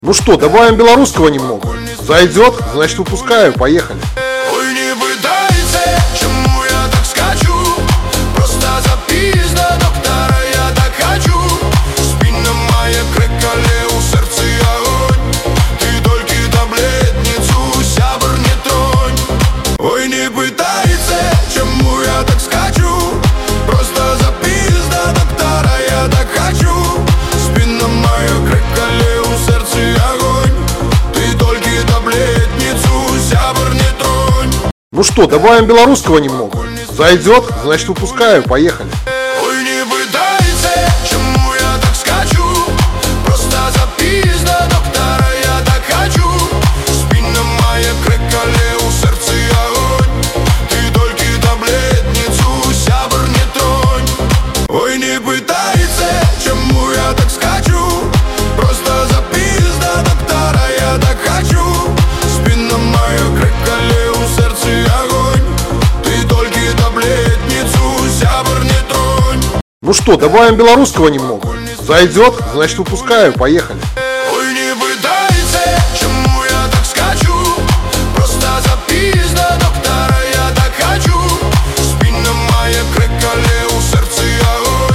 Ну что, добавим белорусского немного? Зайдет, значит выпускаю, поехали. Ой, не питайте, чому я так скачу? Просто запись до доктора, я так хочу. Спина моя крикали, у сердца огонь. Ты только таблетницу, сябр не тронь. Ой, не питайте, чому я так скачу? Просто запись до доктора, я так хочу. Спина моя крикали, у сердца огонь. Ты только таблетницу, сябр не тронь. Ну что, добавим белорусского немного? Зайдет, значит выпускаю, поехали. Ой, не питайте, чому я так скачу? Просто запись до доктора, я так хочу. Спина моя крикали, у сердца огонь. Ты только таблетницу, сябр не тронь. Ой, не питайте, чому я так скачу? Просто запись до доктора, я так хочу. Спина моя крикали, у сердца огонь. Ты только таблетницу, сябр не тронь. Ну что, добавим белорусского немного? Зайдет, значит выпускаю, поехали.